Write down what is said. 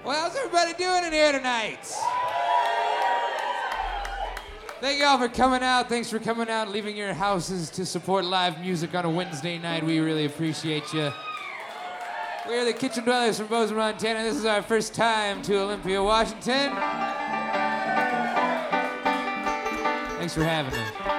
Well, how's everybody doing in here tonight? Thank y'all for coming out. Thanks for coming out and leaving your houses to support live music on a Wednesday night. We really appreciate you. We're the Kitchen Dwellers from Bozeman, Montana. This is our first time to Olympia, Washington. Thanks for having us.